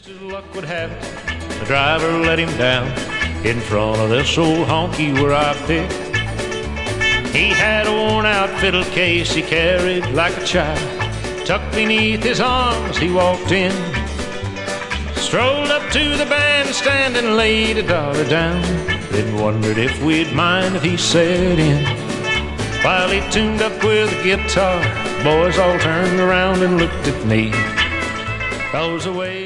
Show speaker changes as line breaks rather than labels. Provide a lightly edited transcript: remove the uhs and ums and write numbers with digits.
As luck would have it, the driver let him down in front of this old honky where I picked. He had a worn-out fiddle case he carried like a child. Tucked beneath his arms he walked in, strolled up to the bandstand and laid $1 down, then wondered if we'd mind if he sat in. While he tuned up with a guitar, boys all turned around and looked at me. 'Cause the way